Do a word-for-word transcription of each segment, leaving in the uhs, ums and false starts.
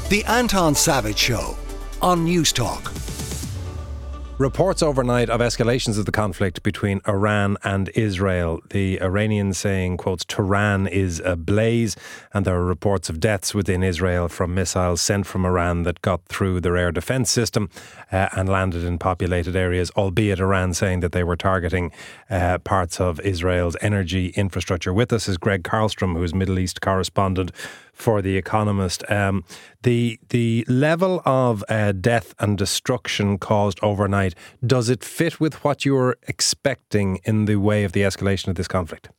The Anton Savage Show on News Talk. Reports overnight of escalations of the conflict between Iran and Israel. The Iranians saying, quotes, Tehran is ablaze, and there are reports of deaths within Israel from missiles sent from Iran that got through their air defence system uh, and landed in populated areas, albeit Iran saying that they were targeting uh, parts of Israel's energy infrastructure. With us is Greg Karlstrom, who is Middle East correspondent for The Economist. Um, the the level of uh, death and destruction caused overnight, does it fit with what you were expecting in the way of the escalation of this conflict?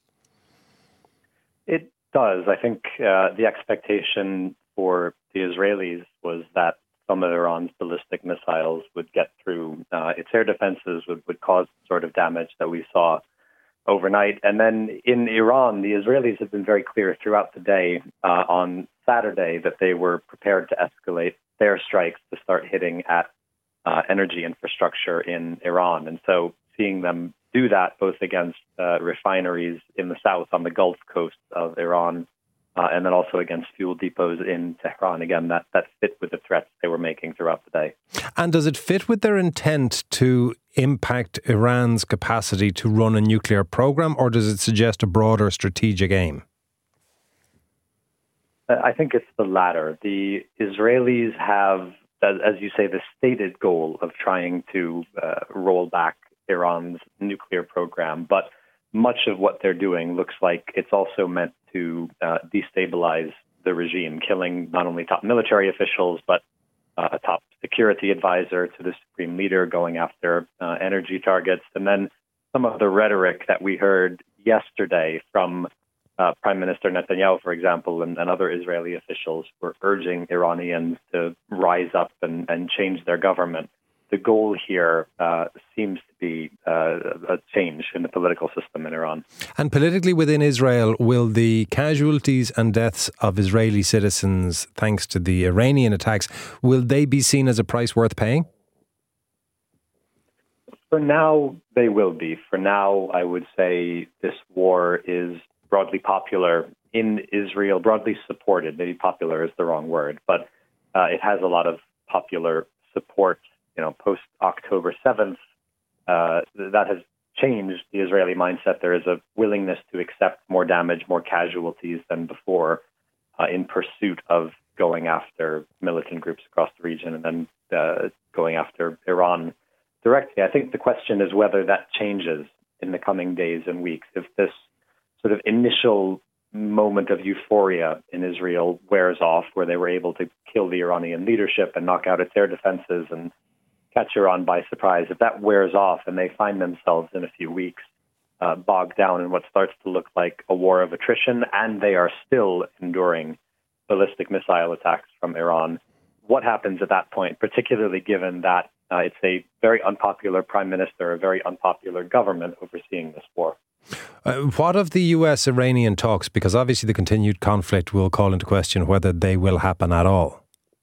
It does. I think uh, the expectation for the Israelis was that some of Iran's ballistic missiles would get through uh, its air defenses, would, would cause the sort of damage that we saw overnight. And then in Iran, the Israelis have been very clear throughout the day uh, on Saturday that they were prepared to escalate their strikes to start hitting at uh, energy infrastructure in Iran. And so seeing them do that both against uh, refineries in the south on the Gulf Coast of Iran uh, and then also against fuel depots in Tehran, again, that, that fit with the threats they were making throughout the day. And does it fit with their intent to impact Iran's capacity to run a nuclear program, or does it suggest a broader strategic aim? I think it's the latter. The Israelis have, as you say, the stated goal of trying to uh, roll back Iran's nuclear program, but much of what they're doing looks like it's also meant to uh, destabilize the regime, killing not only top military officials, but uh, a top security advisor to the supreme leader, going after uh, energy targets. And then some of the rhetoric that we heard yesterday from uh, Prime Minister Netanyahu, for example, and, and other Israeli officials were urging Iranians to rise up and, and change their government. The goal here uh, seems to be uh, a change in the political system in Iran. And politically within Israel, will the casualties and deaths of Israeli citizens, thanks to the Iranian attacks, will they be seen as a price worth paying? For now, they will be. For now, I would say this war is broadly popular in Israel, broadly supported. Maybe popular is the wrong word, but uh, it has a lot of popular support. You know, post October seventh, uh, that has changed the Israeli mindset. There is a willingness to accept more damage, more casualties than before uh, in pursuit of going after militant groups across the region and then uh, going after Iran directly. I think the question is whether that changes in the coming days and weeks. If this sort of initial moment of euphoria in Israel wears off, where they were able to kill the Iranian leadership and knock out its air defenses and catch Iran by surprise, if that wears off and they find themselves in a few weeks uh, bogged down in what starts to look like a war of attrition, and they are still enduring ballistic missile attacks from Iran, what happens at that point, particularly given that uh, it's a very unpopular prime minister, a very unpopular government overseeing this war? Uh, what of the U S Iranian talks? Because obviously the continued conflict will call into question whether they will happen at all.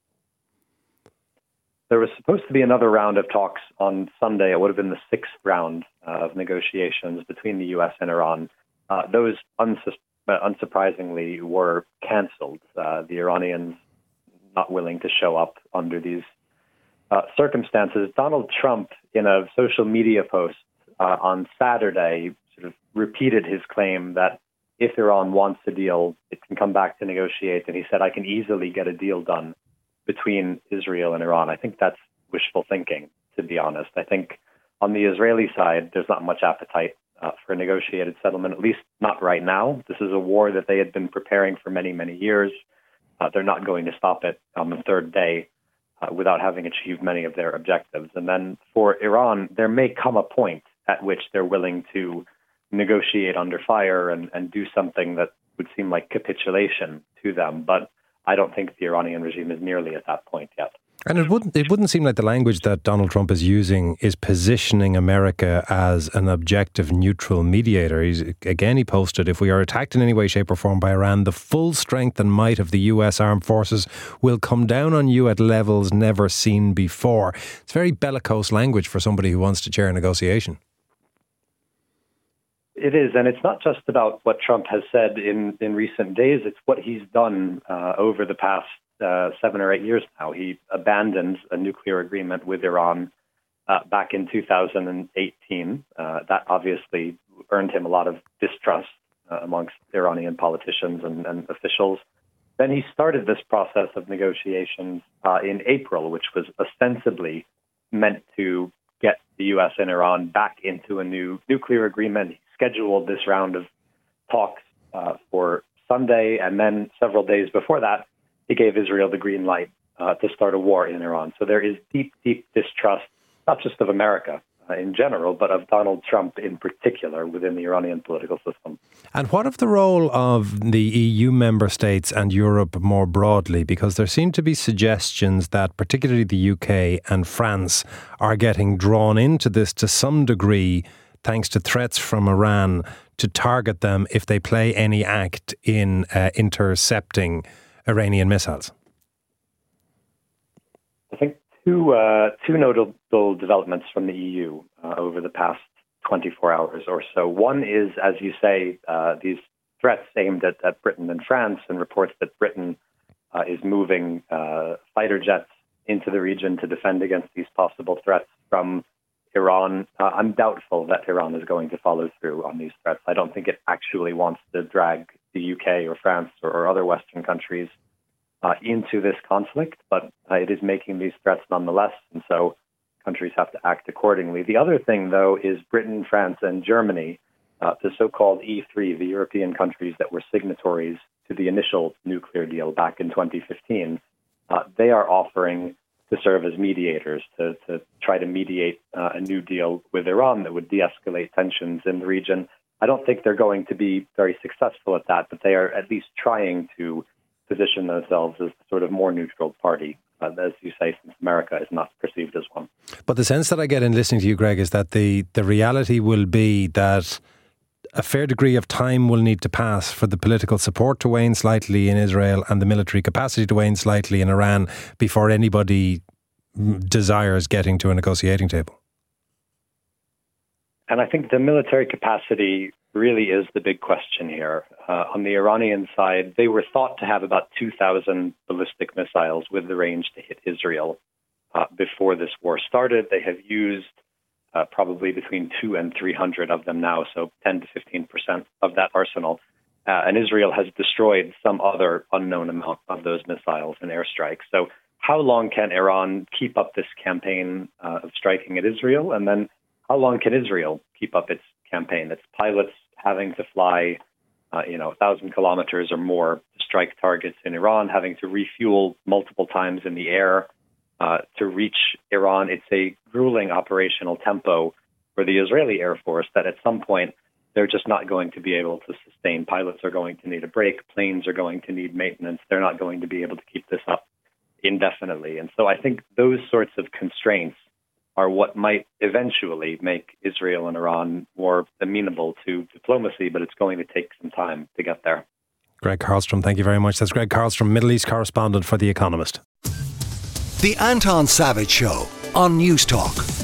There was supposed to be another round of talks on Sunday. It would have been the sixth round uh, of negotiations between the U S and Iran. Uh, those, unsus- uh, unsurprisingly, were canceled. Uh, the Iranians not willing to show up under these uh, circumstances. Donald Trump, in a social media post uh, on Saturday, sort of repeated his claim that if Iran wants a deal, it can come back to negotiate. And he said, I can easily get a deal done between Israel and Iran. I think that's wishful thinking, to be honest. I think on the Israeli side, there's not much appetite uh, for a negotiated settlement, at least not right now. This is a war that they had been preparing for many, many years. Uh, they're not going to stop it on the third day uh, without having achieved many of their objectives. And then for Iran, there may come a point at which they're willing to negotiate under fire and, and do something that would seem like capitulation to them. But I don't think the Iranian regime is nearly at that point yet. And it wouldn't it wouldn't seem like the language that Donald Trump is using is positioning America as an objective, neutral mediator. He's, again, he posted, if we are attacked in any way, shape or form by Iran, the full strength and might of the U S armed forces will come down on you at levels never seen before. It's very bellicose language for somebody who wants to chair a negotiation. It is, and it's not just about what Trump has said in, in recent days. It's what he's done uh, over the past uh, seven or eight years now. He abandoned a nuclear agreement with Iran uh, back in two thousand eighteen. Uh, that obviously earned him a lot of distrust uh, amongst Iranian politicians and, and officials. Then he started this process of negotiations uh, in April, which was ostensibly meant to get the U S and Iran back into a new nuclear agreement. He scheduled this round of talks uh, for Sunday, and then several days before that, he gave Israel the green light uh, to start a war in Iran. So there is deep, deep distrust, not just of America uh, in general, but of Donald Trump in particular within the Iranian political system. And what of the role of the E U member states and Europe more broadly? Because there seem to be suggestions that particularly the U K and France are getting drawn into this to some degree, thanks to threats from Iran to target them if they play any act in uh, intercepting Iranian missiles. I think two uh, two notable developments from the E U uh, over the past twenty-four hours or so. One is, as you say, uh, these threats aimed at, at Britain and France, and reports that Britain uh, is moving uh, fighter jets into the region to defend against these possible threats from Iran. Uh, I'm doubtful that Iran is going to follow through on these threats. I don't think it actually wants to drag the U K or France or, or other Western countries uh, into this conflict, but uh, it is making these threats nonetheless, and so countries have to act accordingly. The other thing, though, is Britain, France, and Germany, uh, the so-called E three, the European countries that were signatories to the initial nuclear deal back in twenty fifteen, uh, they are offering to serve as mediators, to, to try to mediate uh, a new deal with Iran that would de-escalate tensions in the region. I don't think they're going to be very successful at that, but they are at least trying to position themselves as sort of more neutral party, uh, as you say, since America is not perceived as one. But the sense that I get in listening to you, Greg, is that the, the reality will be that a fair degree of time will need to pass for the political support to wane slightly in Israel and the military capacity to wane slightly in Iran before anybody desires getting to a negotiating table. And I think the military capacity really is the big question here. Uh, on the Iranian side, they were thought to have about two thousand ballistic missiles with the range to hit Israel uh, before this war started. They have used uh, probably between two and three hundred of them now, so ten to fifteen percent of that arsenal. Uh, and Israel has destroyed some other unknown amount of those missiles in airstrikes. So how long can Iran keep up this campaign uh, of striking at Israel? And then how long can Israel keep up its campaign? Its pilots having to fly, uh, you know, a thousand kilometers or more to strike targets in Iran, having to refuel multiple times in the air uh, to reach Iran. It's a grueling operational tempo for the Israeli Air Force that at some point they're just not going to be able to sustain. Pilots are going to need a break. Planes are going to need maintenance. They're not going to be able to keep this up indefinitely. And so I think those sorts of constraints are what might eventually make Israel and Iran more amenable to diplomacy, but it's going to take some time to get there. Greg Carlstrom, thank you very much. That's Greg Carlstrom, Middle East correspondent for The Economist. The Anton Savage Show on News Talk.